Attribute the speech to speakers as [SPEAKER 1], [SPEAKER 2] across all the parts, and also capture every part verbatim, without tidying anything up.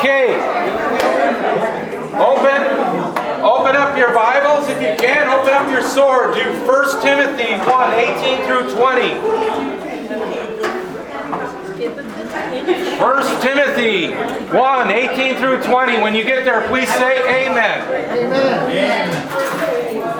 [SPEAKER 1] Okay. Open, open up your Bibles if you can. Open up your sword. Do First Timothy one, eighteen through twenty. First Timothy one, eighteen through twenty. When you get there, please say amen. Amen.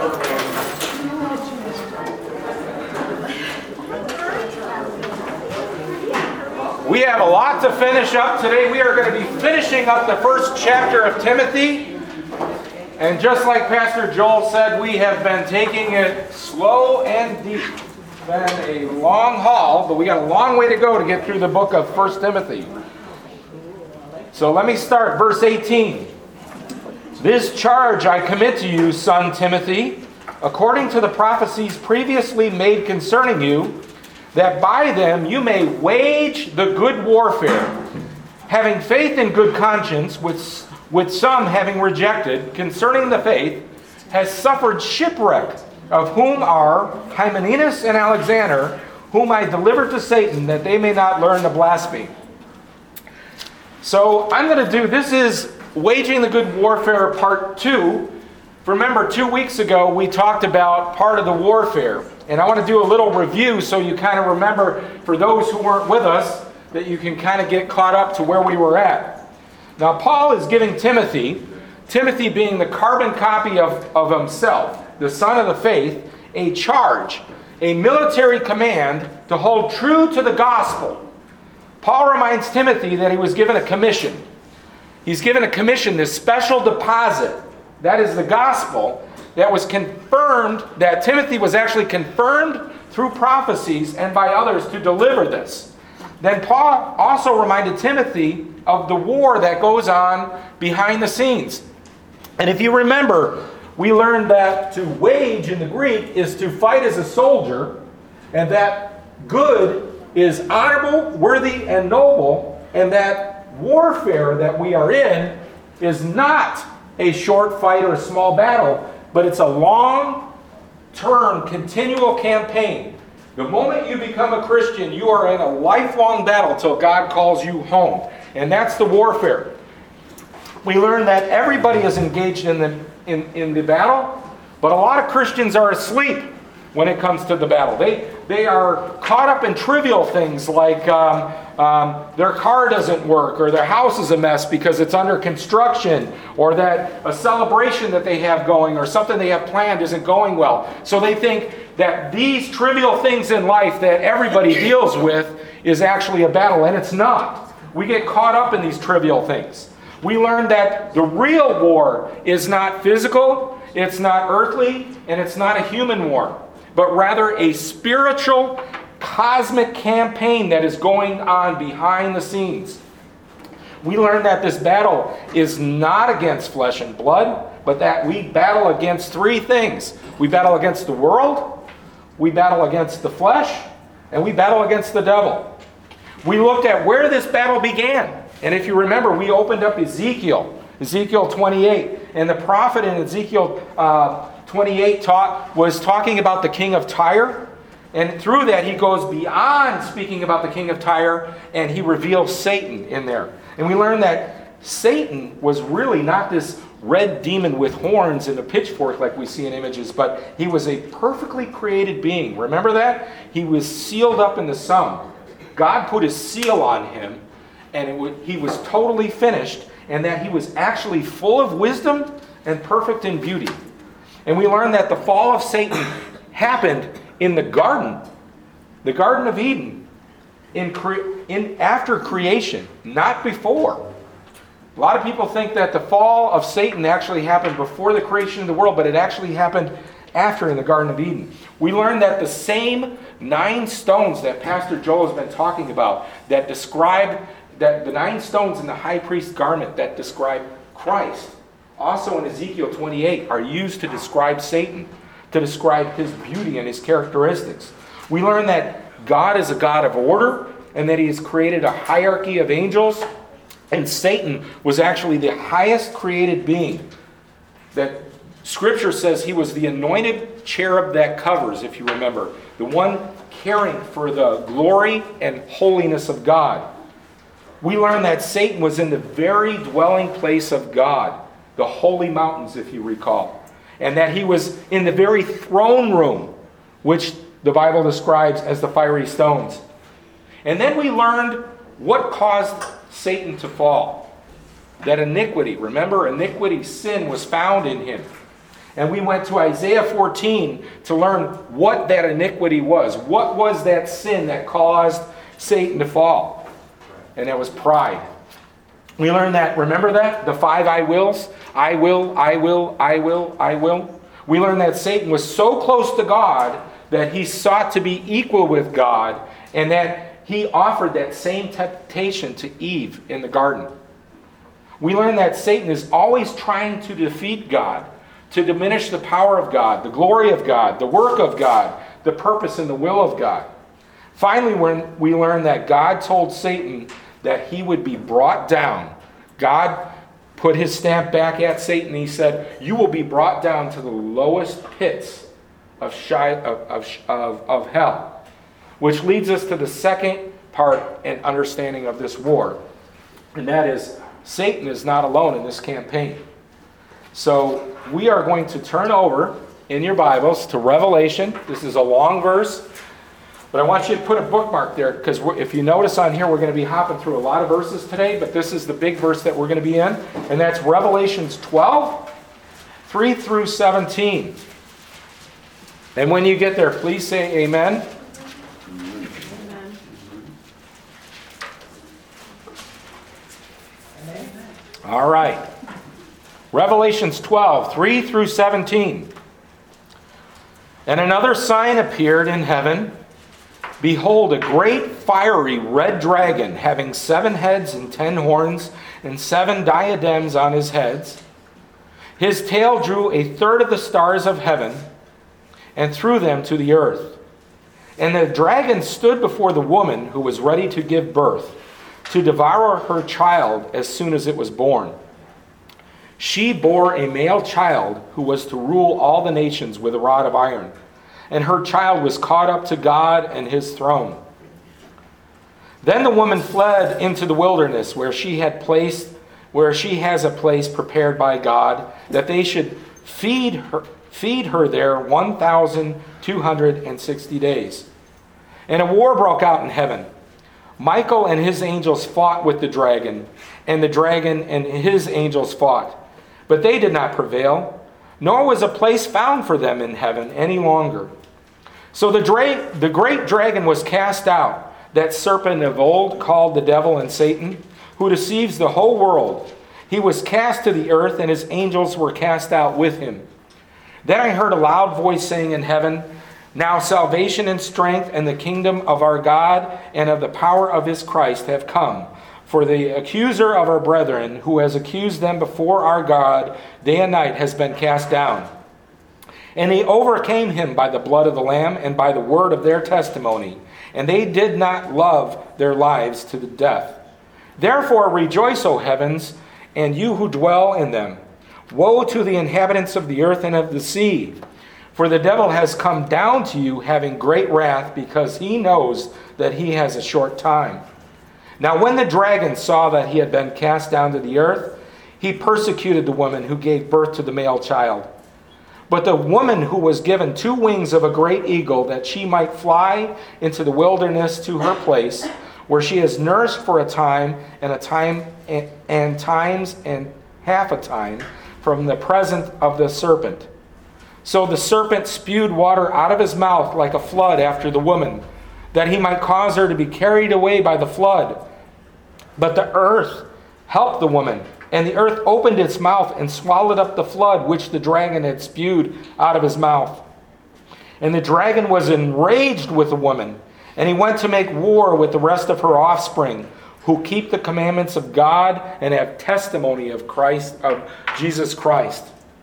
[SPEAKER 1] We have a lot to finish up today. We are going to be finishing up the first chapter of Timothy. And just like Pastor Joel said, we have been taking it slow and deep. It's been a long haul, but we got a long way to go to get through the book of First Timothy. So let me start, verse eighteen. This charge I commit to you, son Timothy, according to the prophecies previously made concerning you, that by them you may wage the good warfare, having faith in good conscience, which, with some having rejected, concerning the faith, has suffered shipwreck, of whom are Hymenaeus and Alexander, whom I delivered to Satan, that they may not learn to blaspheme. So I'm going to do, this is Waging the Good Warfare Part two. Remember, two weeks ago we talked about part of the warfare. And I want to do a little review so you kind of remember, for those who weren't with us, that you can kind of get caught up to where we were at. Now, Paul is giving Timothy, Timothy being the carbon copy of, of himself, the son of the faith, a charge, a military command to hold true to the gospel. Paul reminds Timothy that he was given a commission. He's given a commission, this special deposit, that is the gospel, that was confirmed, that Timothy was actually confirmed through prophecies and by others to deliver this. Then Paul also reminded Timothy of the war that goes on behind the scenes. And if you remember, we learned that to wage in the Greek is to fight as a soldier, and that good is honorable, worthy, and noble, and that warfare that we are in is not a short fight or a small battle, but it's a long-term, continual campaign. The moment you become a Christian, you are in a lifelong battle till God calls you home. And that's the warfare. We learn that everybody is engaged in the, in, in the battle, but a lot of Christians are asleep when it comes to the battle. They, they are caught up in trivial things like um, um, their car doesn't work, or their house is a mess because it's under construction, or that a celebration that they have going or something they have planned isn't going well. So they think that these trivial things in life that everybody deals with is actually a battle, and it's not. We get caught up in these trivial things. We learn that the real war is not physical, it's not earthly, and it's not a human war, but rather a spiritual, cosmic campaign that is going on behind the scenes. We learn that this battle is not against flesh and blood, but that we battle against three things. We battle against the world, we battle against the flesh, and we battle against the devil. We looked at where this battle began. And if you remember, we opened up Ezekiel, Ezekiel twenty-eight. And the prophet in Ezekiel uh, twenty-eight taught, was talking about the king of Tyre. And through that, he goes beyond speaking about the king of Tyre, and he reveals Satan in there. And we learn that Satan was really not this red demon with horns and a pitchfork like we see in images, but he was a perfectly created being. Remember that? He was sealed up in the sun. God put his seal on him, and it w- he was totally finished, and that he was actually full of wisdom and perfect in beauty. And we learn that the fall of Satan happened in the garden, the Garden of Eden, in, cre- in after creation, not before. A lot of people think that the fall of Satan actually happened before the creation of the world, but it actually happened after in the Garden of Eden. We learn that the same nine stones that Pastor Joel has been talking about, that describe that the nine stones in the high priest's garment that describe Christ, also in Ezekiel twenty-eight, are used to describe Satan, to describe his beauty and his characteristics. We learn that God is a God of order, and that he has created a hierarchy of angels, and Satan was actually the highest created being. That Scripture says he was the anointed cherub that covers, if you remember, the one caring for the glory and holiness of God. we learn that Satan was in the very dwelling place of God, the holy mountains, if you recall, and that he was in the very throne room, which the Bible describes as the fiery stones. And then we learned what caused Satan to fall. That iniquity, remember, iniquity, sin was found in him. And we went to Isaiah fourteen to learn what that iniquity was. What was that sin that caused Satan to fall? And that was pride. We learned that, remember that? The five I wills. I will, I will, I will, I will. We learned that Satan was so close to God that he sought to be equal with God, and that he offered that same temptation to Eve in the garden. We learn that Satan is always trying to defeat God, to diminish the power of God, the glory of God, the work of God, the purpose and the will of God. Finally, when we learn that God told Satan that he would be brought down, God put his stamp back at Satan. He said, you will be brought down to the lowest pits of, shy, of, of, of, of hell. Which leads us to the second part and understanding of this war. And that is, Satan is not alone in this campaign. So we are going to turn over in your Bibles to Revelation. This is a long verse, but I want you to put a bookmark there, because if you notice on here, we're going to be hopping through a lot of verses today, but this is the big verse that we're going to be in, and that's Revelations twelve, three through seventeen. And when you get there, please say amen. All right. Revelations twelve, three through seventeen. And another sign appeared in heaven. Behold, a great fiery red dragon, having seven heads and ten horns, and seven diadems on his heads. His tail drew a third of the stars of heaven, and threw them to the earth. And the dragon stood before the woman who was ready to give birth, to devour her child as soon as it was born. She bore a male child who was to rule all the nations with a rod of iron, and her child was caught up to God and his throne. Then the woman fled into the wilderness, where she had placed, where she has a place prepared by God, that they should feed her, feed her there one thousand two hundred sixty days. And a war broke out in heaven. Michael and his angels fought with the dragon, and the dragon and his angels fought. But they did not prevail, nor was a place found for them in heaven any longer. So the, dra- the great dragon was cast out, that serpent of old called the devil and Satan, who deceives the whole world. He was cast to the earth, and his angels were cast out with him. Then I heard a loud voice saying in heaven, now salvation and strength and the kingdom of our God and of the power of his Christ have come. For the accuser of our brethren, who has accused them before our God day and night, has been cast down. And they overcame him by the blood of the Lamb and by the word of their testimony. And they did not love their lives to the death. Therefore rejoice, O heavens, and you who dwell in them. Woe to the inhabitants of the earth and of the sea. For the devil has come down to you having great wrath, because he knows that he has a short time. Now when the dragon saw that he had been cast down to the earth, he persecuted the woman who gave birth to the male child. But the woman who was given two wings of a great eagle, that she might fly into the wilderness to her place, where she is nursed for a time and a time and, and times and half a time from the presence of the serpent. So the serpent spewed water out of his mouth like a flood after the woman, that he might cause her to be carried away by the flood. But the earth helped the woman, and the earth opened its mouth and swallowed up the flood which the dragon had spewed out of his mouth. And the dragon was enraged with the woman, and he went to make war with the rest of her offspring, who keep the commandments of God and have testimony of Christ, of Jesus Christ.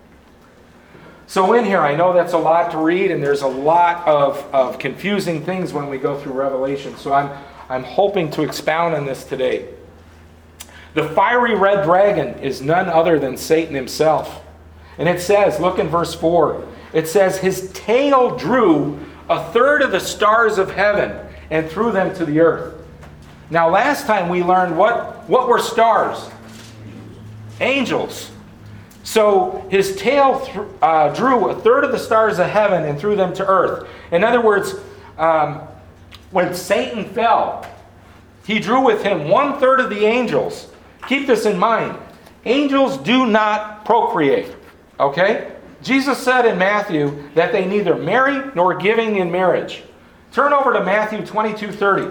[SPEAKER 1] So in here, I know that's a lot to read, and there's a lot of, of confusing things when we go through Revelation. So I'm I'm hoping to expound on this today. The fiery red dragon is none other than Satan himself. And it says, look in verse four, it says, his tail drew a third of the stars of heaven and threw them to the earth. Now, last time we learned what, what were stars? Angels. So his tail th- uh, drew a third of the stars of heaven and threw them to earth. In other words, um, when Satan fell, he drew with him one third of the angels. Keep this in mind. Angels do not procreate. Okay? Jesus said in Matthew that they neither marry nor giving in marriage. Turn over to Matthew twenty-two thirty.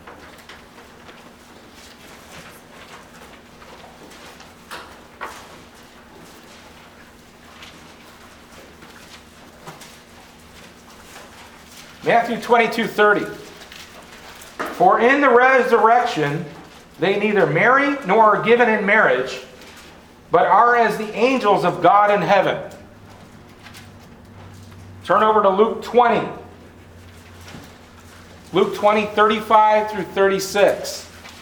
[SPEAKER 1] Matthew twenty-two thirty. For in the resurrection they neither marry nor are given in marriage, but are as the angels of God in heaven. Turn over to Luke twenty. Luke twenty, thirty-five through thirty-six.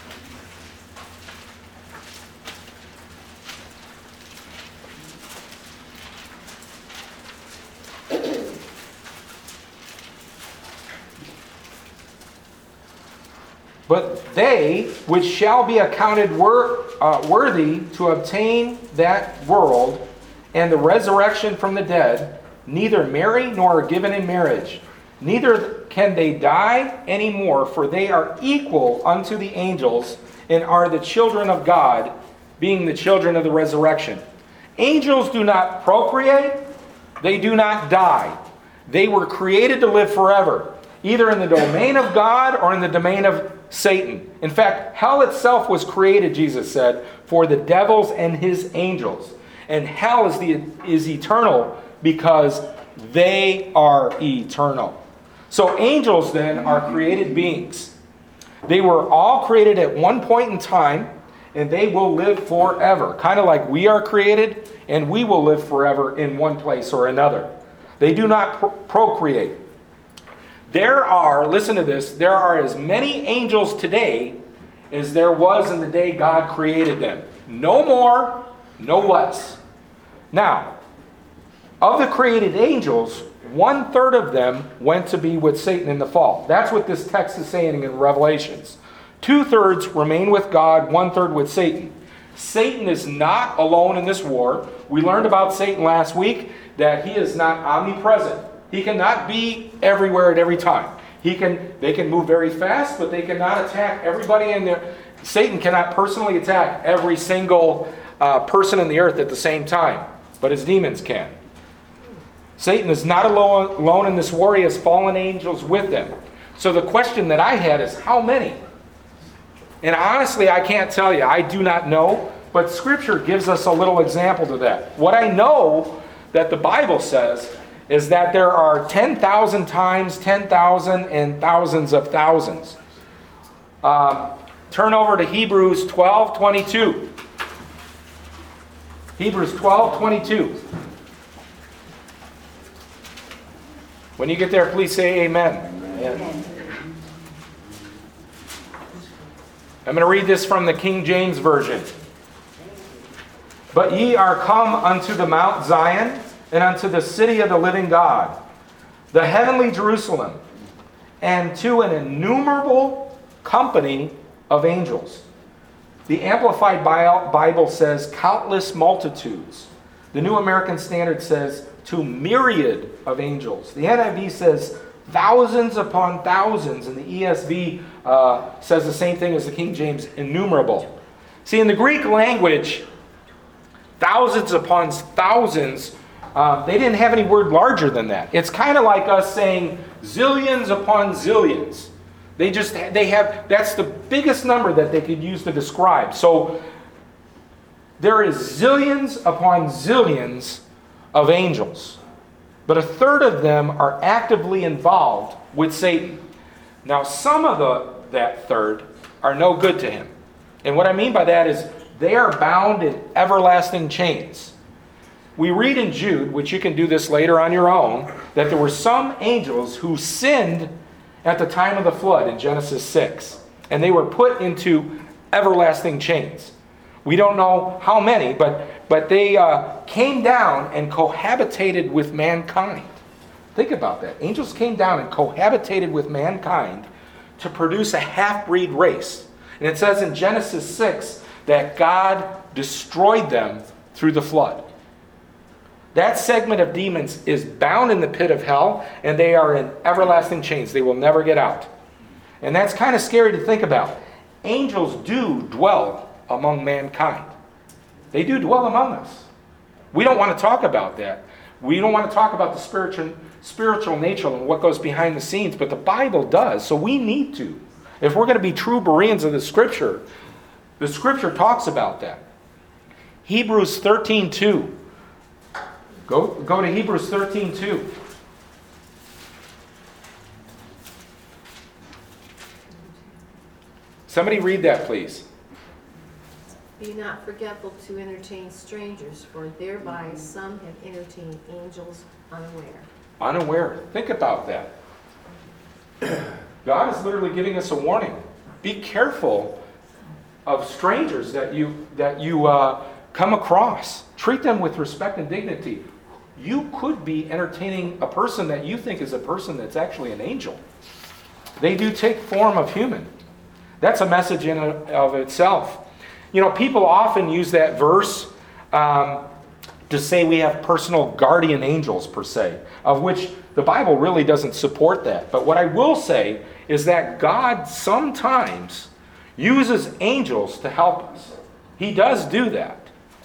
[SPEAKER 1] But they which shall be accounted wor- uh, worthy to obtain that world and the resurrection from the dead, neither marry nor are given in marriage, neither can they die any more, for they are equal unto the angels and are the children of God, being the children of the resurrection. Angels do not procreate, they do not die. They were created to live forever, either in the domain of God or in the domain of Satan. In fact, hell itself was created, Jesus said, for the devils and his angels. And hell is, the, is eternal because they are eternal. So angels then are created beings. They were all created at one point in time, and they will live forever. Kind of like we are created, and we will live forever in one place or another. They do not pro- procreate. There are, listen to this, there are as many angels today as there was in the day God created them. No more, no less. Now, of the created angels, one third of them went to be with Satan in the fall. That's what this text is saying in Revelations. Two thirds remain with God, one third with Satan. Satan is not alone in this war. We learned about Satan last week, that he is not omnipresent. He cannot be everywhere at every time. He can. They can move very fast, but they cannot attack everybody in there. Satan cannot personally attack every single uh, person in the earth at the same time, but his demons can. Satan is not alone, alone in this war. He has fallen angels with them. So the question that I had is, how many? And honestly, I can't tell you. I do not know, but Scripture gives us a little example to that. What I know that the Bible says is that there are ten thousand times ten thousand and thousands of thousands. Um, turn over to Hebrews twelve twenty-two. Hebrews twelve twenty-two. When you get there, please say amen. Amen. I'm going to read this from the King James Version. But ye are come unto the Mount Zion, and unto the city of the living God, the heavenly Jerusalem, and to an innumerable company of angels. The Amplified Bible says countless multitudes. The New American Standard says to myriad of angels. The N I V says thousands upon thousands, and the E S V uh, says the same thing as the King James, innumerable. See, in the Greek language, thousands upon thousands, Uh, they didn't have any word larger than that. It's kind of like us saying zillions upon zillions. They just, they have, that's the biggest number that they could use to describe. So there is zillions upon zillions of angels. But a third of them are actively involved with Satan. Now some of the that third are no good to him. And what I mean by that is they are bound in everlasting chains. We read in Jude, which you can do this later on your own, that there were some angels who sinned at the time of the flood in Genesis six. And they were put into everlasting chains. We don't know how many, but, but they uh, came down and cohabitated with mankind. Think about that. Angels came down and cohabitated with mankind to produce a half-breed race. And it says in Genesis six that God destroyed them through the flood. That segment of demons is bound in the pit of hell, and they are in everlasting chains. They will never get out. And that's kind of scary to think about. Angels do dwell among mankind. They do dwell among us. We don't want to talk about that. We don't want to talk about the spiritual, spiritual nature and what goes behind the scenes, but the Bible does, so we need to. If we're going to be true Bereans of the Scripture, the Scripture talks about that. Hebrews thirteen two. Go, go to Hebrews thirteen two. Somebody read that, please.
[SPEAKER 2] Be not forgetful to entertain strangers, for thereby some have entertained angels unaware.
[SPEAKER 1] Unaware. Think about that. God is literally giving us a warning. Be careful of strangers that you that you uh, come across. Treat them with respect and dignity. You could be entertaining a person that you think is a person that's actually an angel. They do take form of human. That's a message in and of itself. You know, people often use that verse um, to say we have personal guardian angels, per se, of which the Bible really doesn't support that. But what I will say is that God sometimes uses angels to help us. He does do that.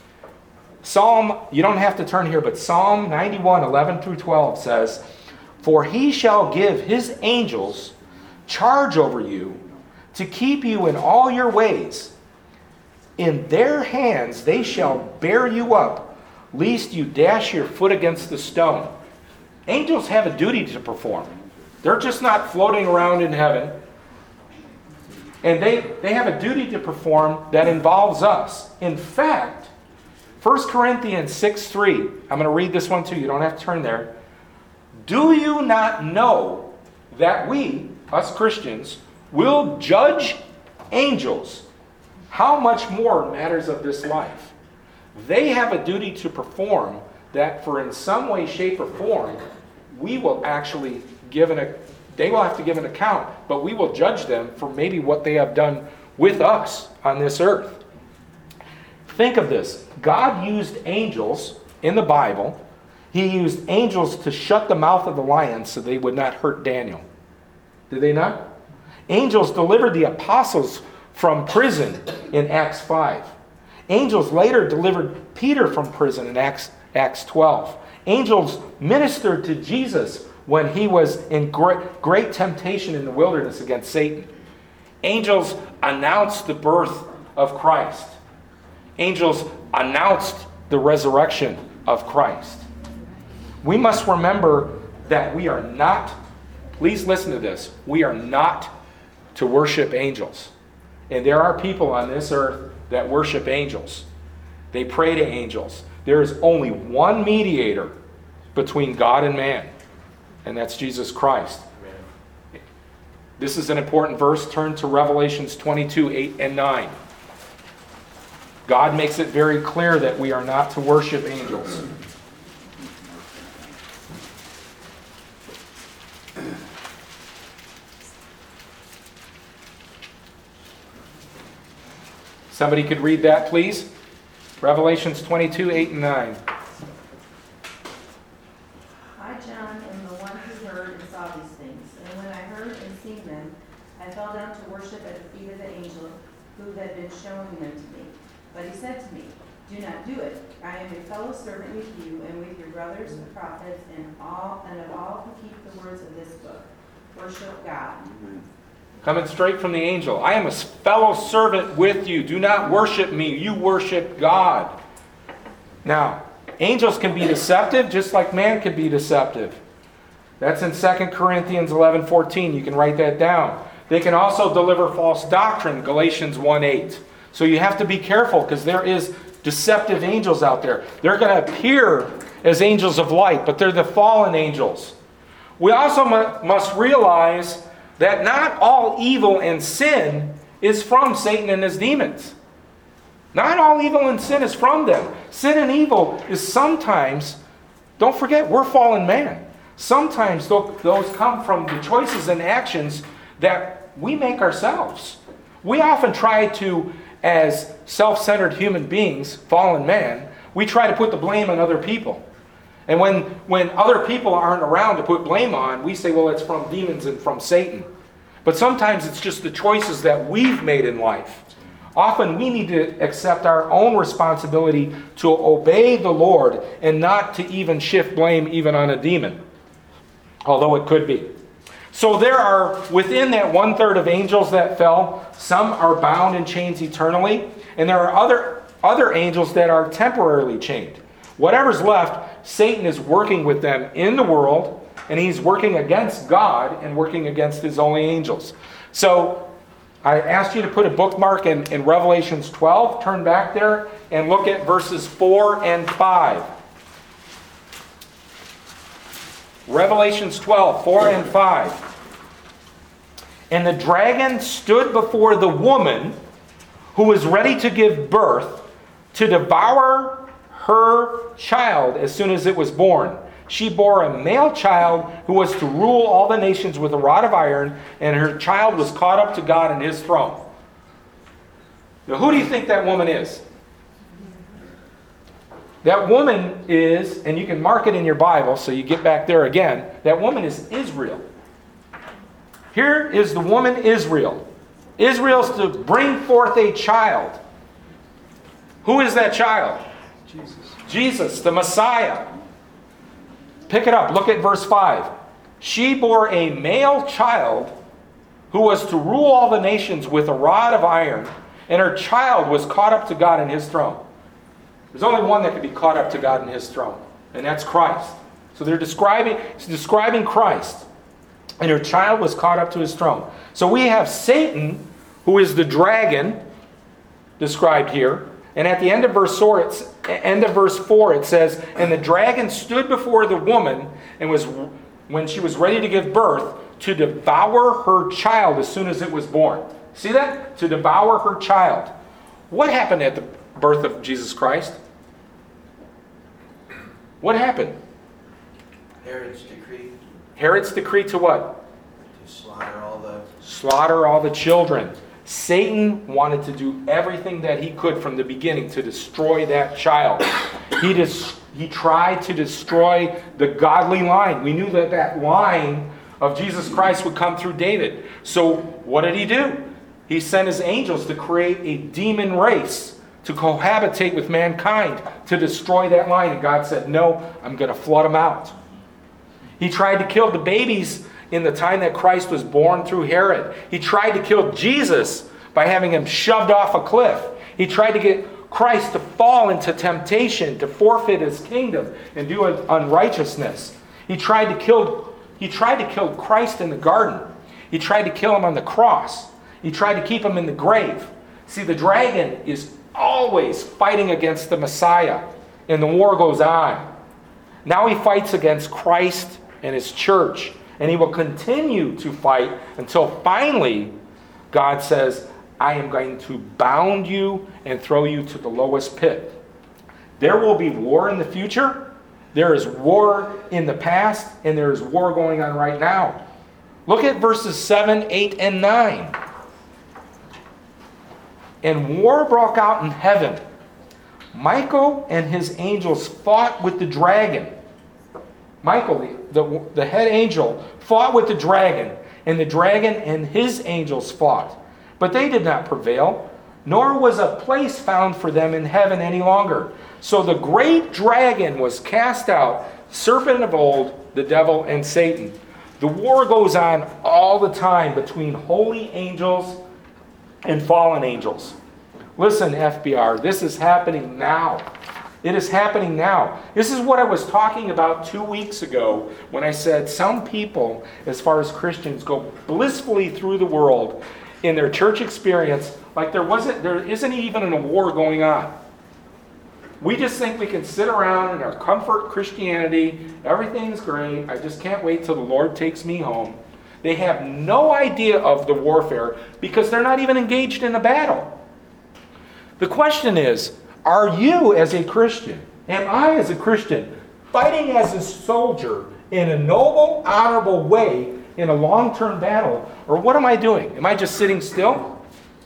[SPEAKER 1] Psalm, you don't have to turn here, but Psalm ninety-one, eleven through twelve says, "For he shall give his angels charge over you to keep you in all your ways. In their hands they shall bear you up, lest you dash your foot against the stone." Angels have a duty to perform. They're just not floating around in heaven. And they, they have a duty to perform that involves us. In fact, First Corinthians six three, I'm going to read this one too, you don't have to turn there. "Do you not know that we, us Christians, will judge angels? How much more matters of this life?" They have a duty to perform that, for in some way, shape, or form, we will actually give an, they will have to give an account, but we will judge them for maybe what they have done with us on this earth. Think of this. God used angels in the Bible. He used angels to shut the mouth of the lion so they would not hurt Daniel. Did they not? Angels delivered the apostles from prison in Acts five. Angels later delivered Peter from prison in Acts, Acts twelve. Angels ministered to Jesus when he was in great, great temptation in the wilderness against Satan. Angels announced the birth of Christ. Angels announced the resurrection of Christ. We must remember that we are not, please listen to this, we are not to worship angels. And there are people on this earth that worship angels. They pray to angels. There is only one mediator between God and man, and that's Jesus Christ. Amen. This is an important verse. Turn to Revelations twenty-two, eight and nine. God makes it very clear that we are not to worship angels. Somebody could read that, please? Revelations twenty-two, eight and nine.
[SPEAKER 3] "I, John, am the one who heard and saw these things. And when I heard and seen them, I fell down to worship at the feet of the angel who had been showing them to me. But he said to me, 'Do not do it. I am a fellow servant with you and with your brothers the prophets and all and of all who keep the words of this book. Worship God.'"
[SPEAKER 1] Coming straight from the angel. "I am a fellow servant with you. Do not worship me. You worship God." Now, angels can be deceptive just like man can be deceptive. That's in Second Corinthians eleven fourteen. You can write that down. They can also deliver false doctrine, Galatians one eight. So you have to be careful because there is deceptive angels out there. They're going to appear as angels of light, but they're the fallen angels. We also mu- must realize that not all evil and sin is from Satan and his demons. Not all evil and sin is from them. Sin and evil is sometimes, don't forget, we're fallen man. Sometimes those come from the choices and actions that we make ourselves. We often try to, as self-centered human beings, fallen man, we try to put the blame on other people. And when, when other people aren't around to put blame on, we say, well, it's from demons and from Satan. But sometimes it's just the choices that we've made in life. Often we need to accept our own responsibility to obey the Lord and not to even shift blame even on a demon, although it could be. So there are, within that one-third of angels that fell, some are bound in chains eternally, and there are other, other angels that are temporarily chained. Whatever's left, Satan is working with them in the world, and he's working against God and working against his holy angels. So I asked you to put a bookmark in, in Revelations twelve. Turn back there and look at verses four and five. Revelations twelve, four and five. And the dragon stood before the woman who was ready to give birth to devour her child as soon as it was born. She bore a male child who was to rule all the nations with a rod of iron, and her child was caught up to God in his throne. Now, who do you think that woman is? That woman is, and you can mark it in your Bible so you get back there again, that woman is Israel. Here is the woman Israel. Israel's to bring forth a child. Who is that child?
[SPEAKER 4] Jesus.
[SPEAKER 1] Jesus, the Messiah. Pick it up. Look at verse five. She bore a male child who was to rule all the nations with a rod of iron, and her child was caught up to God in his throne. There's only one that can be caught up to God in his throne, and that's Christ. So they're describing, it's describing Christ, and her child was caught up to his throne. So we have Satan, who is the dragon, described here. And at the end of verse four, it's, end of verse four, it says, and the dragon stood before the woman and was, when she was ready to give birth, to devour her child as soon as it was born. See that? To devour her child. What happened at the birth of Jesus Christ? What happened?
[SPEAKER 4] Herod's decree
[SPEAKER 1] Herod's decree to what?
[SPEAKER 4] to slaughter all the...
[SPEAKER 1] Slaughter all the children. Satan wanted to do everything that he could from the beginning to destroy that child. He dis- he tried to destroy the godly line. We knew that that line of Jesus Christ would come through David. So what did he do? He sent his angels to create a demon race to cohabitate with mankind to destroy that line. And God said, no, I'm going to flood them out. He tried to kill the babies in the time that Christ was born through Herod. He tried to kill Jesus by having him shoved off a cliff. He tried to get Christ to fall into temptation, to forfeit his kingdom and do unrighteousness. He tried to kill, he tried to kill Christ in the garden. He tried to kill him on the cross. He tried to keep him in the grave. See, the dragon is always fighting against the Messiah, and the war goes on. Now he fights against Christ and his church. And he will continue to fight until finally God says, I am going to bound you and throw you to the lowest pit. There will be war in the future. There is war in the past, and there is war going on right now. Look at verses seven, eight, and nine. And war broke out in heaven. Michael and his angels fought with the dragon. Michael, the, the, the head angel, fought with the dragon, and the dragon and his angels fought. But they did not prevail, nor was a place found for them in heaven any longer. So the great dragon was cast out, serpent of old, the devil and Satan. The war goes on all the time between holy angels and fallen angels. Listen, F B R, this is happening now. It is happening now. This is what I was talking about two weeks ago when I said some people, as far as Christians, go blissfully through the world in their church experience like there wasn't, there isn't even a war going on. We just think we can sit around in our comfort Christianity. Everything's great. I just can't wait till the Lord takes me home. They have no idea of the warfare because they're not even engaged in a battle. The question is, are you as a Christian, am I as a Christian, fighting as a soldier in a noble, honorable way in a long-term battle? Or what am I doing? Am I just sitting still?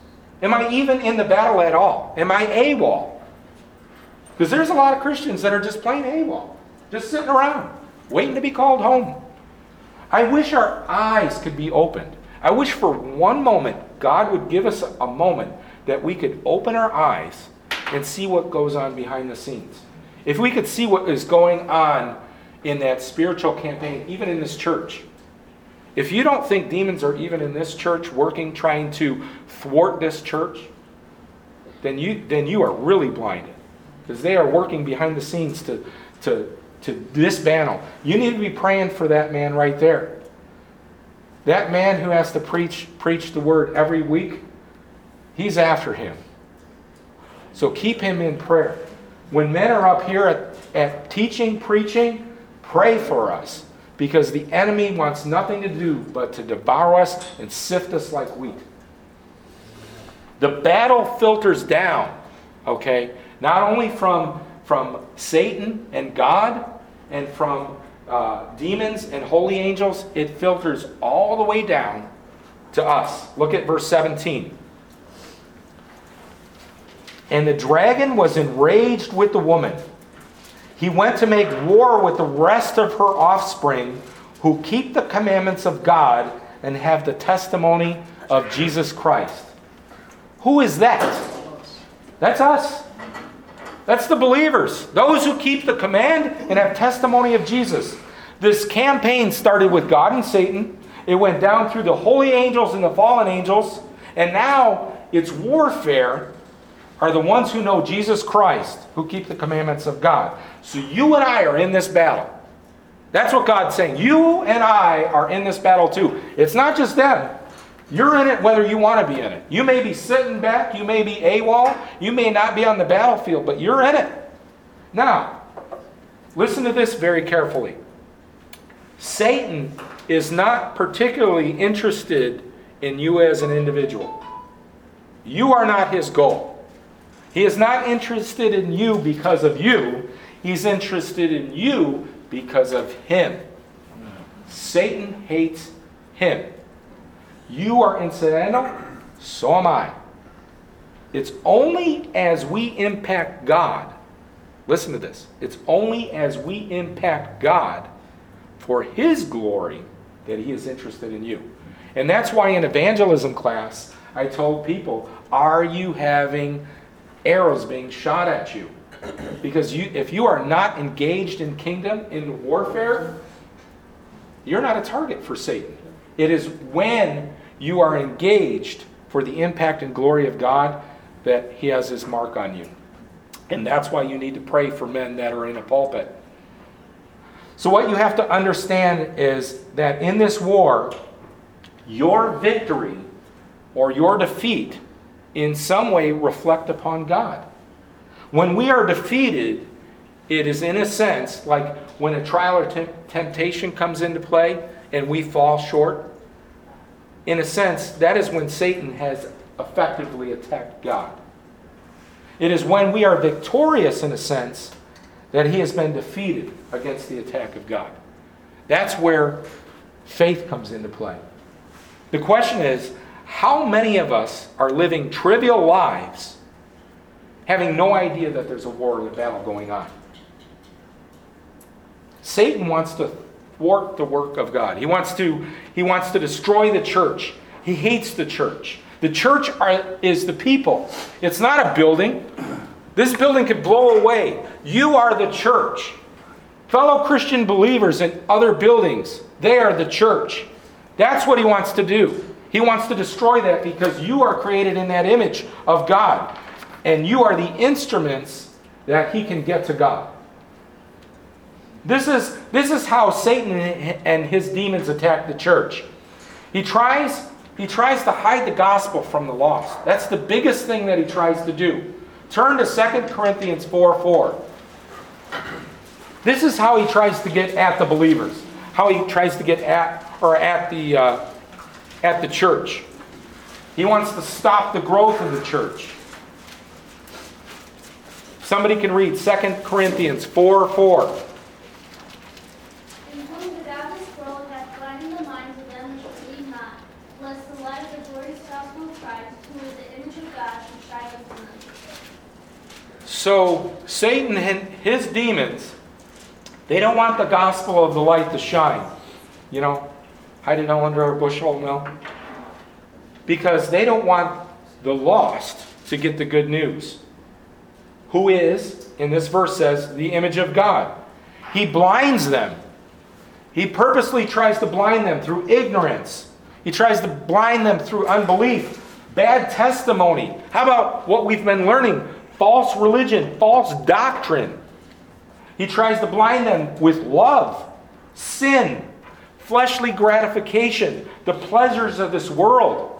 [SPEAKER 1] Am I even in the battle at all? Am I AWOL? Because there's a lot of Christians that are just plain AWOL, just sitting around, waiting to be called home. I wish our eyes could be opened. I wish for one moment God would give us a moment that we could open our eyes and see what goes on behind the scenes. If we could see what is going on in that spiritual campaign, even in this church. If you don't think demons are even in this church working, trying to thwart this church, then you then you are really blinded. Because they are working behind the scenes to, to, to dismantle. You need to be praying for that man right there. That man who has to preach preach the word every week, he's after him. So keep him in prayer. When men are up here at, at teaching, preaching, pray for us. Because the enemy wants nothing to do but to devour us and sift us like wheat. The battle filters down, okay, not only from, from Satan and God and from uh, demons and holy angels, it filters all the way down to us. Look at verse seventeen. And the dragon was enraged with the woman. He went to make war with the rest of her offspring who keep the commandments of God and have the testimony of Jesus Christ. Who is that? That's us. That's the believers. Those who keep the command and have testimony of Jesus. This campaign started with God and Satan. It went down through the holy angels and the fallen angels. And now its warfare are the ones who know Jesus Christ, who keep the commandments of God. So you and I are in this battle. That's what God's saying. You and I are in this battle too. It's not just them. You're in it whether you want to be in it. You may be sitting back. You may be AWOL. You may not be on the battlefield, but you're in it. Now, listen to this very carefully. Satan is not particularly interested in you as an individual. You are not his goal. He is not interested in you because of you. He's interested in you because of him. Satan hates him. You are incidental, so am I. It's only as we impact God, listen to this, it's only as we impact God for his glory that he is interested in you. And that's why in evangelism class, I told people, are you having arrows being shot at you? Because you, if you are not engaged in kingdom, in warfare, you're not a target for Satan. It is when you are engaged for the impact and glory of God that he has his mark on you. And that's why you need to pray for men that are in a pulpit. So what you have to understand is that in this war, your victory or your defeat in some way reflect upon God. When we are defeated, it is in a sense like when a trial or te- temptation comes into play and we fall short. In a sense, that is when Satan has effectively attacked God. It is when we are victorious in a sense that he has been defeated against the attack of God. That's where faith comes into play. The question is, how many of us are living trivial lives having no idea that there's a war or a battle going on? Satan wants to thwart the work of God. He wants to, he wants to destroy the church. He hates the church. The church are, is the people. It's not a building. This building could blow away. You are the church. Fellow Christian believers in other buildings, they are the church. That's what he wants to do. He wants to destroy that because you are created in that image of God. And you are the instruments that he can get to God. This is, this is how Satan and his demons attack the church. He tries, he tries to hide the gospel from the lost. That's the biggest thing that he tries to do. Turn to Second Corinthians four four. This is how he tries to get at the believers. How he tries to get at or at the uh, at the church. He wants to stop the growth of the church. Somebody can read Second Corinthians four four.
[SPEAKER 5] In whom the God of this world hath blinded the minds of them which believe not, lest the light of the glorious gospel of Christ, who is the image of God,
[SPEAKER 1] So Satan and his demons, they don't want the gospel of the light to shine. You know, hide it all under a bushel, no? Because they don't want the lost to get the good news. Who is, in this verse says, the image of God. He blinds them. He purposely tries to blind them through ignorance. He tries to blind them through unbelief, bad testimony. How about what we've been learning? False religion, false doctrine. He tries to blind them with love, sin, fleshly gratification, the pleasures of this world.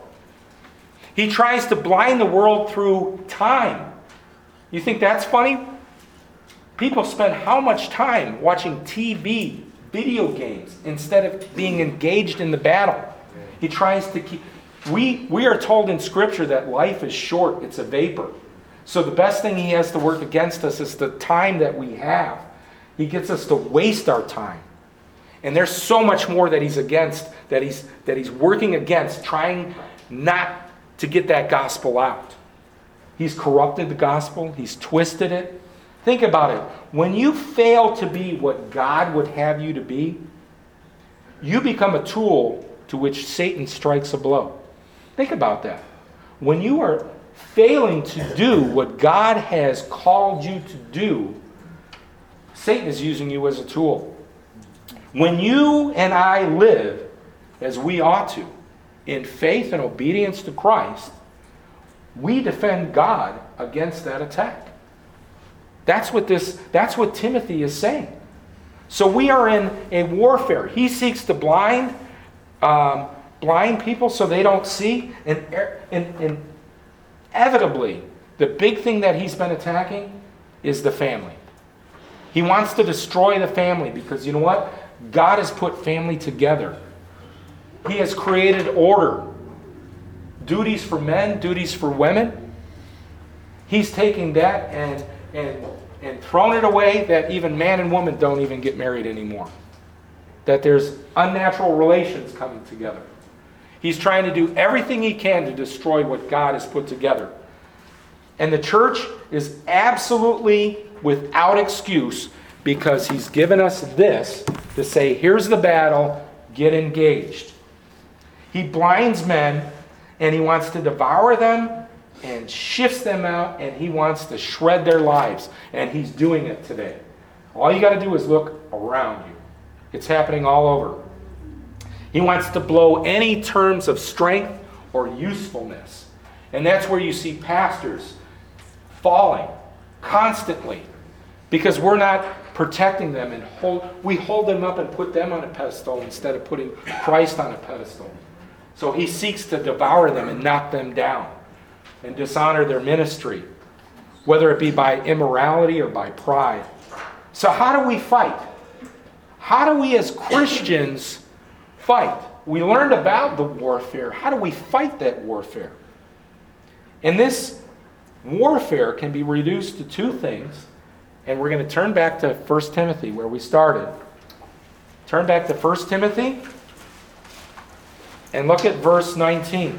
[SPEAKER 1] He tries to blind the world through time. You think that's funny? People spend how much time watching T V, video games, instead of being engaged in the battle? He tries to keep... We, we are told in Scripture that life is short. It's a vapor. So the best thing he has to work against us is the time that we have. He gets us to waste our time. And there's so much more that he's against, that he's, that he's working against, trying not to get that gospel out. He's corrupted the gospel. He's twisted it. Think about it. When you fail to be what God would have you to be, you become a tool to which Satan strikes a blow. Think about that. When you are failing to do what God has called you to do, Satan is using you as a tool. When you and I live as we ought to, in faith and obedience to Christ, we defend God against that attack. That's what this, that's what Timothy is saying. So we are in a warfare. He seeks to blind, um, blind people so they don't see. And, and, and inevitably, the big thing that he's been attacking is the family. He wants to destroy the family because you know what? God has put family together. He has created order. Duties for men, duties for women. He's taking that and and and thrown it away that even man and woman don't even get married anymore. That there's unnatural relations coming together. He's trying to do everything he can to destroy what God has put together. And the church is absolutely without excuse because he's given us this to say, here's the battle, get engaged. He blinds men and he wants to devour them and shifts them out, and he wants to shred their lives. And he's doing it today. All you got to do is look around you. It's happening all over. He wants to blow any terms of strength or usefulness. And that's where you see pastors falling constantly because we're not protecting them and hold, we hold them up and put them on a pedestal instead of putting Christ on a pedestal. So he seeks to devour them and knock them down and dishonor their ministry, whether it be by immorality or by pride. So how do we fight? How do we as Christians fight? We learned about the warfare. How do we fight that warfare? And this warfare can be reduced to two things. And we're going to turn back to First Timothy where we started. Turn back to First Timothy and look at verse nineteen.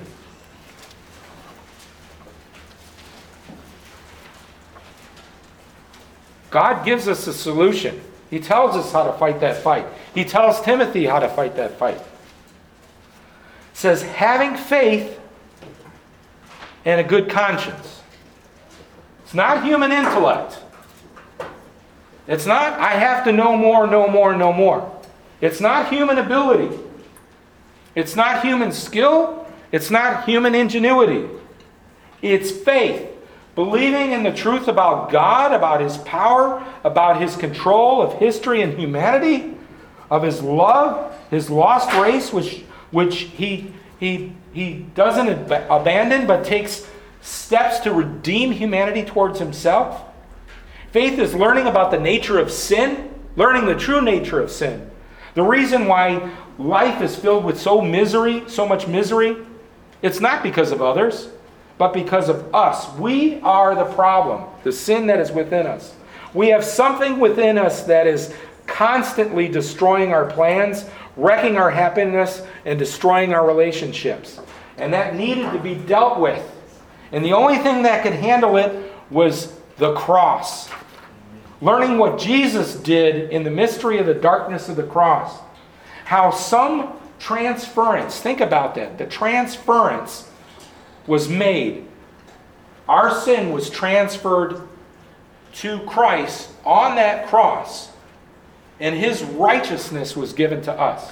[SPEAKER 1] God gives us a solution. He tells us how to fight that fight. He tells Timothy how to fight that fight. It says, having faith and a good conscience. It's not human intellect. It's not, I have to know more, know more, know more. It's not human ability. It's not human skill. It's not human ingenuity. It's faith. Believing in the truth about God, about His power, about His control of history and humanity, of His love, His lost race, which, which he, he, he doesn't ab- abandon, but takes steps to redeem humanity towards Himself. Faith is learning about the nature of sin, learning the true nature of sin. The reason why life is filled with so misery, so much misery, it's not because of others, but because of us. We are the problem, the sin that is within us. We have something within us that is constantly destroying our plans, wrecking our happiness, and destroying our relationships. And that needed to be dealt with. And the only thing that could handle it was the cross. Learning what Jesus did in the mystery of the darkness of the cross. How some transference, think about that, the transference was made. Our sin was transferred to Christ on that cross, and His righteousness was given to us.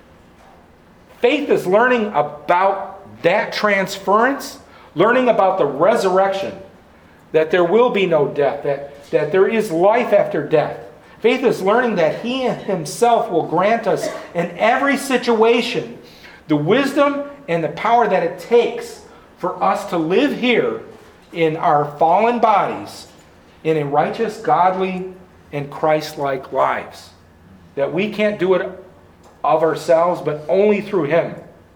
[SPEAKER 1] Faith is learning about that transference, learning about the resurrection, that there will be no death, that, that there is life after death. Faith is learning that He Himself will grant us in every situation the wisdom and the power that it takes for us to live here in our fallen bodies in a righteous, godly, and Christ-like lives. That we can't do it of ourselves, but only through Him.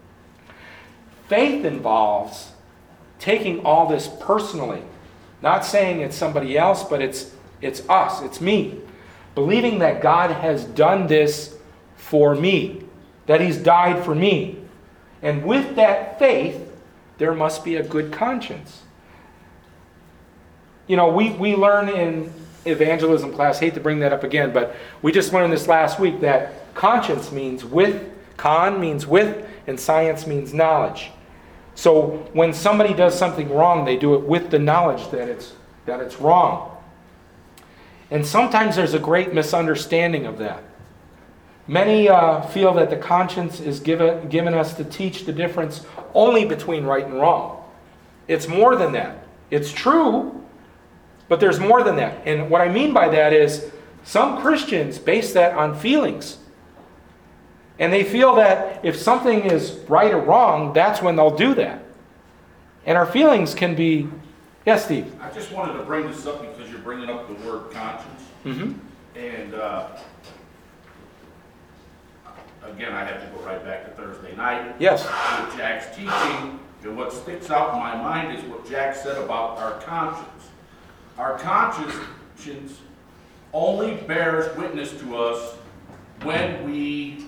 [SPEAKER 1] Faith involves taking all this personally. Not saying it's somebody else, but it's it's us, it's me. Believing that God has done this for me, that He's died for me. And with that faith, there must be a good conscience. You know, we, we learn in evangelism class, hate to bring that up again, but we just learned this last week that conscience means with, con means with, and science means knowledge. So when somebody does something wrong, they do it with the knowledge that it's that it's wrong. And sometimes there's a great misunderstanding of that. Many uh, feel that the conscience is given, given us to teach the difference only between right and wrong. It's more than that. It's true, but there's more than that. And what I mean by that is some Christians base that on feelings. And they feel that if something is right or wrong, that's when they'll do that. And our feelings can be... Yes, Steve?
[SPEAKER 6] I just wanted to bring this up because you're bringing up the word conscience.
[SPEAKER 1] Mm-hmm.
[SPEAKER 6] And uh, again, I have to go right back to Thursday night.
[SPEAKER 1] Yes.
[SPEAKER 6] With Jack's teaching, and what sticks out in my mind is what Jack said about our conscience. Our conscience only bears witness to us when we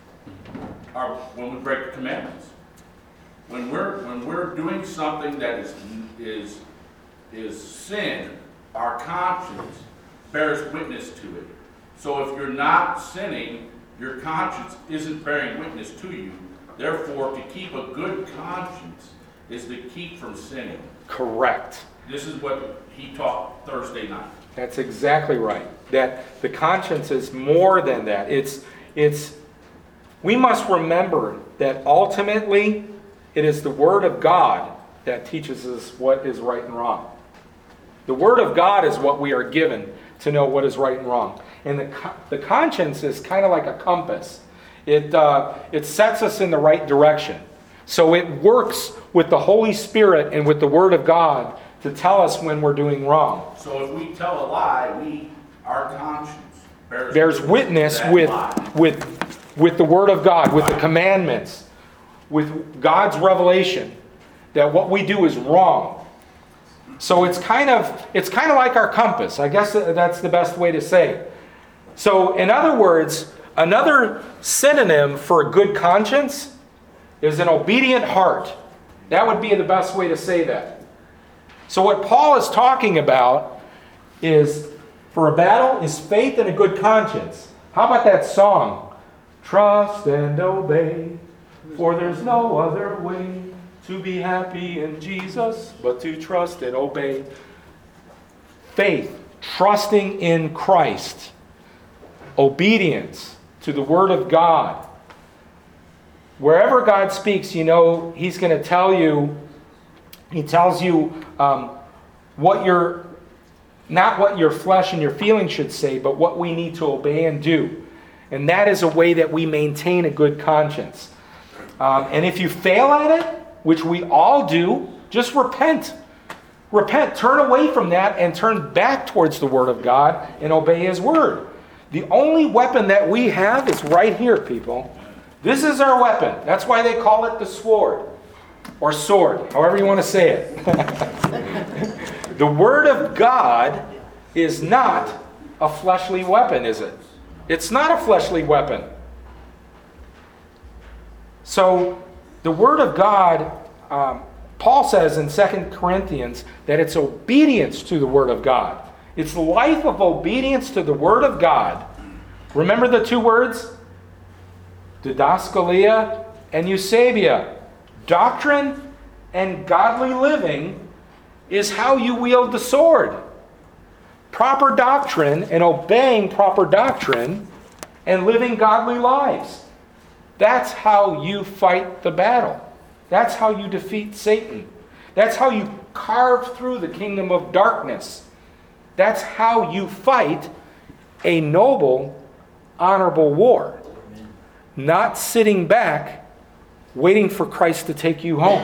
[SPEAKER 6] are when we break the commandments. When we're when we're doing something that is is is sin, our conscience bears witness to it. So if you're not sinning, your conscience isn't bearing witness to you. Therefore, to keep a good conscience is to keep from sinning.
[SPEAKER 1] Correct.
[SPEAKER 6] This is what he taught Thursday night.
[SPEAKER 1] That's exactly right. That the conscience is more than that. It's it's we must remember that ultimately it is the Word of God that teaches us what is right and wrong. The Word of God is what we are given to know what is right and wrong. And the, the conscience is kind of like a compass. It, uh, it sets us in the right direction. So it works with the Holy Spirit and with the Word of God to tell us when we're doing wrong.
[SPEAKER 6] So if we tell a lie, we our conscience bears,
[SPEAKER 1] Bears witness
[SPEAKER 6] that
[SPEAKER 1] with,
[SPEAKER 6] lie.
[SPEAKER 1] with, with the Word of God, with the commandments, with God's revelation that what we do is wrong. So it's kind of it's kind of like our compass. I guess that's the best way to say it. So in other words, another synonym for a good conscience is an obedient heart. That would be the best way to say that. So what Paul is talking about is, for a battle is faith and a good conscience. How about that song? Trust and obey, for there's no other way to be happy in Jesus, but to trust and obey. Faith, trusting in Christ. Obedience to the Word of God. Wherever God speaks, you know, He's going to tell you, He tells you um, what your, not what your flesh and your feelings should say, but what we need to obey and do. And that is a way that we maintain a good conscience. Um, and if you fail at it, which we all do, just repent. Repent, turn away from that and turn back towards the Word of God and obey His Word. The only weapon that we have is right here, people. This is our weapon. That's why they call it the sword. Or sword, however you want to say it. The Word of God is not a fleshly weapon, is it? It's not a fleshly weapon. So, the Word of God um, Paul says in Second Corinthians that it's obedience to the Word of God. It's life of obedience to the Word of God. Remember the two words? Didaskalia and Eusebia. Doctrine and godly living is how you wield the sword. Proper doctrine and obeying proper doctrine and living godly lives. That's how you fight the battle. That's how you defeat Satan. That's how you carve through the kingdom of darkness. That's how you fight a noble, honorable war. Not sitting back, waiting for Christ to take you home.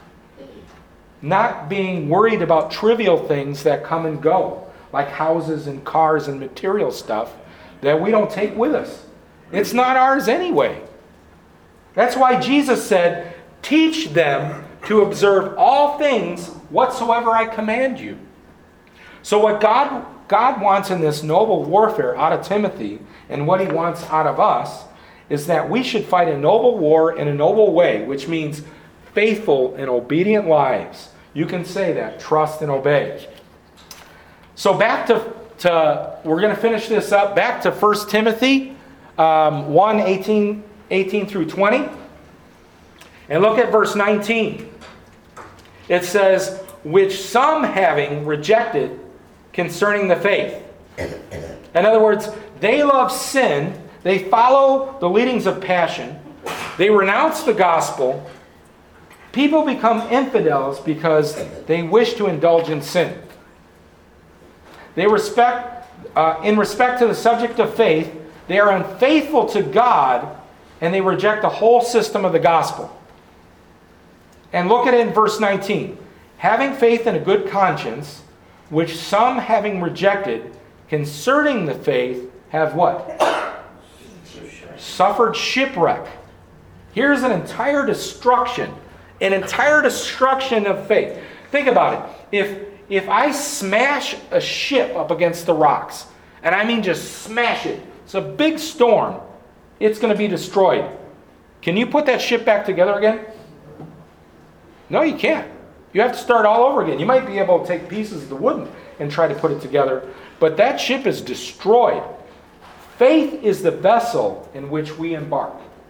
[SPEAKER 1] Not being worried about trivial things that come and go, like houses and cars and material stuff that we don't take with us. It's not ours anyway. That's why Jesus said, teach them to observe all things whatsoever I command you. So what God, God wants in this noble warfare out of Timothy, and what he wants out of us, is that we should fight a noble war in a noble way, which means faithful and obedient lives. You can say that, trust and obey. So back to, to we're going to finish this up, back to First Timothy um, one, eighteen, eighteen through twenty. And look at verse nineteen. It says, which some having rejected concerning the faith. In other words, they love sin, they follow the leadings of passion, they renounce the gospel. People become infidels because they wish to indulge in sin. They respect, uh, in respect to the subject of faith, they are unfaithful to God and they reject the whole system of the gospel. And look at it in verse nineteen. Having faith and a good conscience, which some having rejected, concerning the faith, have what? Suffered shipwreck. Here's an entire destruction. An entire destruction of faith. Think about it. If, if I smash a ship up against the rocks, and I mean just smash it, it's a big storm, it's going to be destroyed. Can you put that ship back together again? No, you can't. You have to start all over again. You might be able to take pieces of the wood and try to put it together, but that ship is destroyed. Faith is the vessel in which we embark.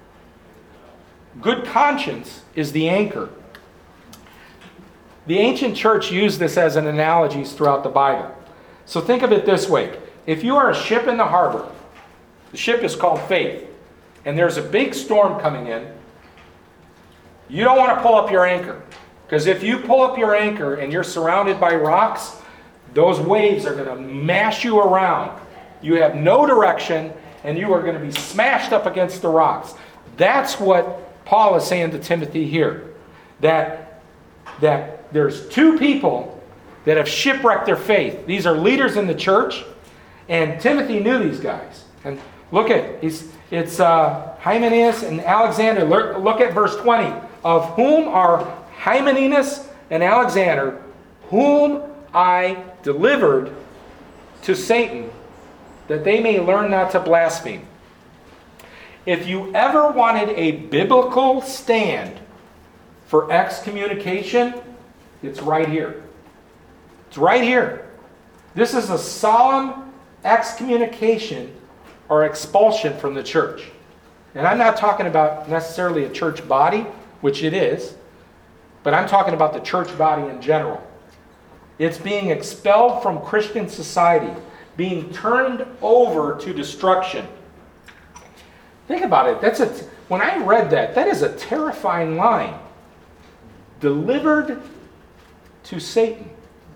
[SPEAKER 1] Good conscience is the anchor. The ancient church used this as an analogy throughout the Bible. So think of it this way. If you are a ship in the harbor, the ship is called faith, and there's a big storm coming in, you don't want to pull up your anchor. Because if you pull up your anchor and you're surrounded by rocks, those waves are going to mash you around. You have no direction, and you are going to be smashed up against the rocks. That's what Paul is saying to Timothy here. That, that there's two people that have shipwrecked their faith. These are leaders in the church, and Timothy knew these guys. And look at he's, it's uh, Hymenaeus and Alexander. Look, look at verse twenty. Of whom are Hymenaeus and Alexander, whom I delivered to Satan, that they may learn not to blaspheme. If you ever wanted a biblical stand for excommunication, it's right here. It's right here. This is a solemn excommunication or expulsion from the church. And I'm not talking about necessarily a church body, which it is, but I'm talking about the church body in general. It's being expelled from Christian society, being turned over to destruction. Think about it. That's a, when I read that, that is a terrifying line. Delivered to Satan.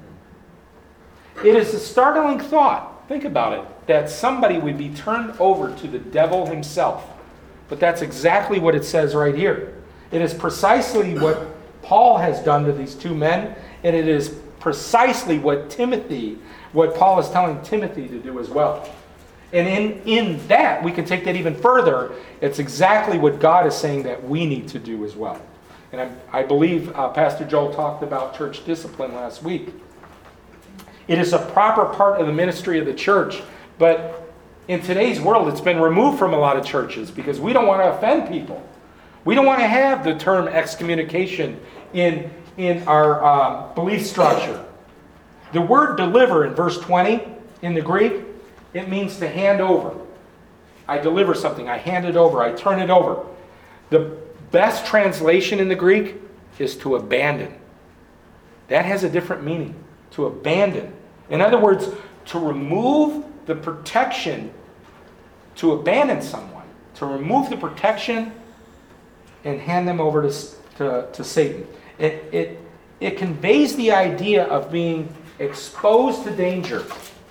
[SPEAKER 1] It is a startling thought. Think about it. That somebody would be turned over to the devil himself. But that's exactly what it says right here. It is precisely what Paul has done to these two men, and it is precisely what Timothy, what Paul is telling Timothy to do as well. And in, in that, we can take that even further. It's exactly what God is saying that we need to do as well. And I, I believe uh, Pastor Joel talked about church discipline last week. It is a proper part of the ministry of the church, but in today's world, it's been removed from a lot of churches because we don't want to offend people. We don't want to have the term excommunication in, in our uh, belief structure. The word deliver in verse twenty in the Greek, it means to hand over. I deliver something, I hand it over, I turn it over. The best translation in the Greek is to abandon. That has a different meaning, to abandon. In other words, to remove the protection, to abandon someone, to remove the protection and hand them over to, to, to Satan. It, it, it conveys the idea of being exposed to danger,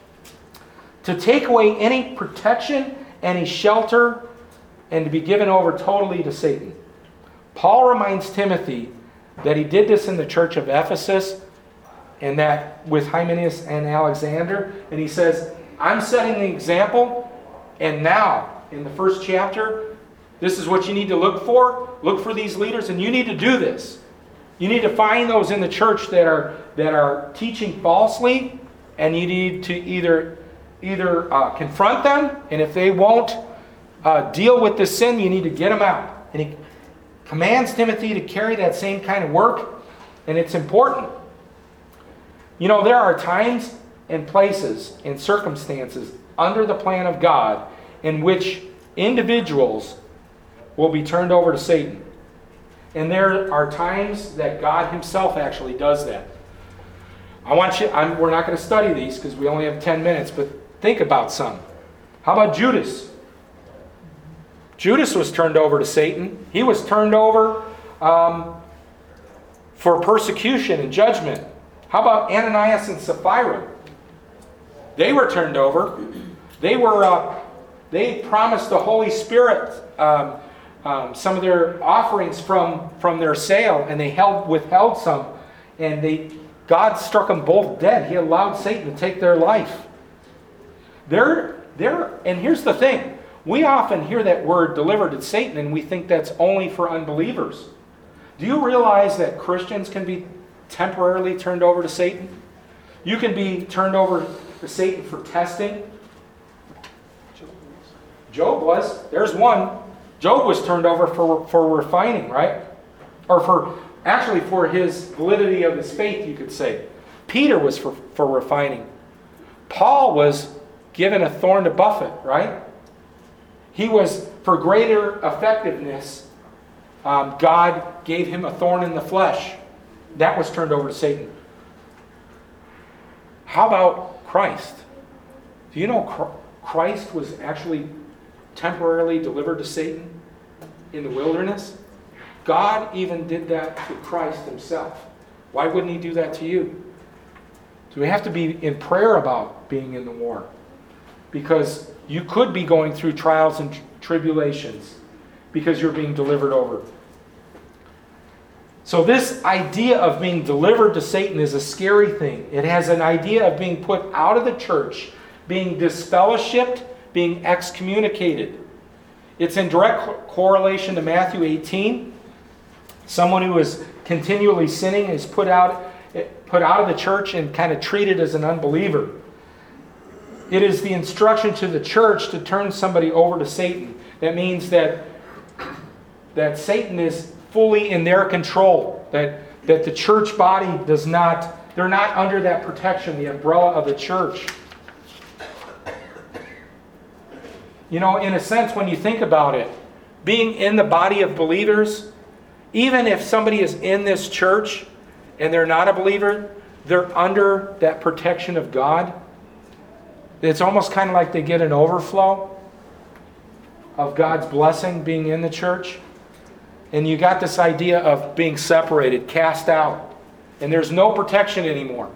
[SPEAKER 1] to take away any protection, any shelter, and to be given over totally to Satan. Paul reminds Timothy that he did this in the church of Ephesus, and that with Hymenaeus and Alexander, and he says, I'm setting the example, and now, in the first chapter, this is what you need to look for. Look for these leaders, and you need to do this. You need to find those in the church that are that are teaching falsely, and you need to either either uh, confront them, and if they won't uh, deal with the sin, you need to get them out. And he commands Timothy to carry that same kind of work, and it's important. You know, there are times and places and circumstances under the plan of God in which individuals will be turned over to Satan. And there are times that God himself actually does that. I want you, I'm, we're not going to study these because we only have ten minutes, but think about some. How about Judas? Judas was turned over to Satan. He was turned over um, for persecution and judgment. How about Ananias and Sapphira? They were turned over. They were. Uh, they promised the Holy Spirit um, um, some of their offerings from from their sale, and they held withheld some, and they God struck them both dead. He allowed Satan to take their life. They're they're. And here's the thing: we often hear that word "delivered to Satan," and we think that's only for unbelievers. Do you realize that Christians can be temporarily turned over to Satan? You can be turned over to Satan for testing. Job was. There's one. Job was turned over for, for refining, right? Or for, actually for his validity of his faith, you could say. Peter was for, for refining. Paul was given a thorn to buffet, right? He was, for greater effectiveness, um, God gave him a thorn in the flesh. That was turned over to Satan. How about Christ? Do you know Christ was actually temporarily delivered to Satan in the wilderness? God even did that to Christ himself. Why wouldn't he do that to you? So we have to be in prayer about being in the war, because you could be going through trials and tribulations because you're being delivered over. So this idea of being delivered to Satan is a scary thing. It has an idea of being put out of the church, being disfellowshipped, being excommunicated. It's in direct correlation to Matthew eighteen. Someone who is continually sinning is put out, put out of the church and kind of treated as an unbeliever. It is the instruction to the church to turn somebody over to Satan. That means that, that Satan is fully in their control. That, that the church body does not, they're not under that protection, the umbrella of the church. You know, in a sense, when you think about it, being in the body of believers, even if somebody is in this church and they're not a believer, they're under that protection of God. It's almost kind of like they get an overflow of God's blessing being in the church. And you got this idea of being separated, cast out. And there's no protection anymore.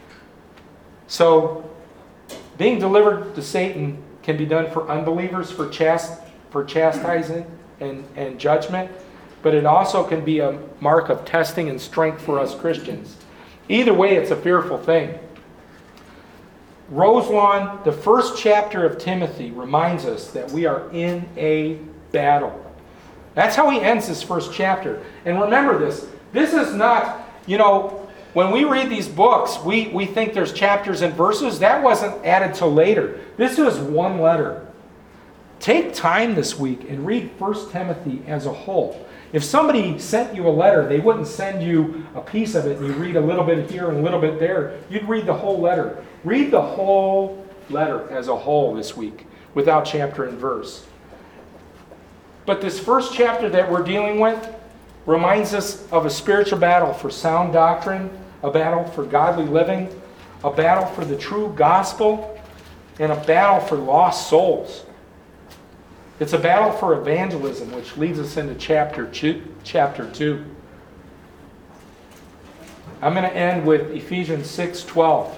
[SPEAKER 1] So, being delivered to Satan can be done for unbelievers, for chast, for chastising and, and judgment. But it also can be a mark of testing and strength for us Christians. Either way, it's a fearful thing. Roselawn, the first chapter of Timothy, reminds us that we are in a battle. That's how he ends this first chapter. And remember this, this is not, you know, when we read these books, we, we think there's chapters and verses. That wasn't added till later. This was one letter. Take time this week and read First Timothy as a whole. If somebody sent you a letter, they wouldn't send you a piece of it and you read a little bit here and a little bit there. You'd read the whole letter. Read the whole letter as a whole this week without chapter and verse. But this first chapter that we're dealing with reminds us of a spiritual battle for sound doctrine, a battle for godly living, a battle for the true gospel, and a battle for lost souls. It's a battle for evangelism, which leads us into chapter two. Chapter two. I'm going to end with Ephesians six twelve.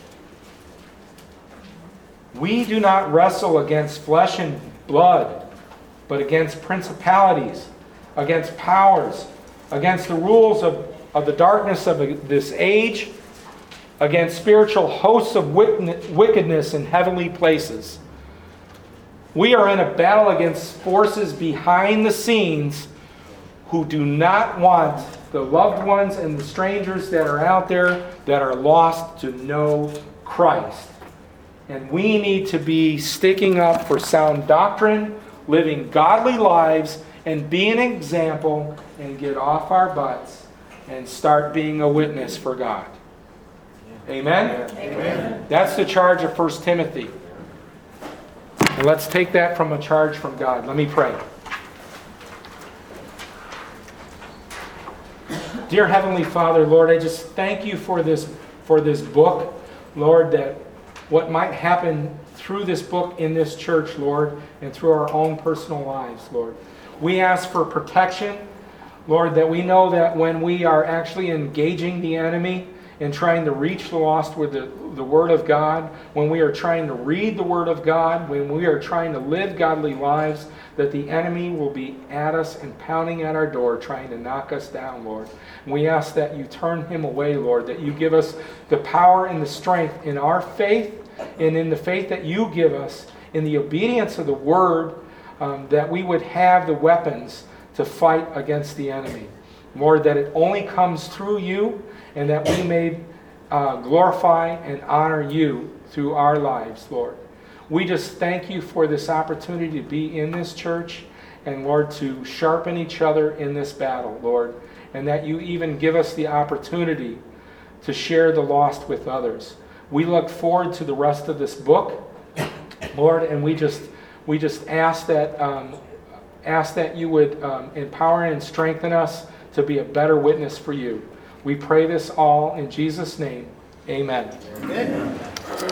[SPEAKER 1] We do not wrestle against flesh and blood, but against principalities, against powers, against the rules of, of the darkness of this age, against spiritual hosts of wickedness in heavenly places. We are in a battle against forces behind the scenes who do not want the loved ones and the strangers that are out there that are lost to know Christ. And we need to be sticking up for sound doctrine, living godly lives, and be an example and get off our butts and start being a witness for God. Amen?
[SPEAKER 2] Amen.
[SPEAKER 1] That's the charge of First Timothy. And let's take that from a charge from God. Let me pray. Dear Heavenly Father, Lord, I just thank you for this, for this book, Lord, that what might happen through this book in this church, Lord, and through our own personal lives, Lord. We ask for protection, Lord, that we know that when we are actually engaging the enemy and trying to reach the lost with the, the Word of God, when we are trying to read the Word of God, when we are trying to live godly lives, that the enemy will be at us and pounding at our door, trying to knock us down, Lord. And we ask that you turn him away, Lord, that you give us the power and the strength in our faith and in the faith that you give us, in the obedience of the Word, um, that we would have the weapons to fight against the enemy. Lord, that it only comes through you, and that we may uh, glorify and honor you through our lives, Lord. We just thank you for this opportunity to be in this church and, Lord, to sharpen each other in this battle, Lord, and that you even give us the opportunity to share the lost with others. We look forward to the rest of this book, Lord, and we just we just ask that um, ask that you would um, empower and strengthen us to be a better witness for you. We pray this all in Jesus' name. Amen.
[SPEAKER 4] Amen.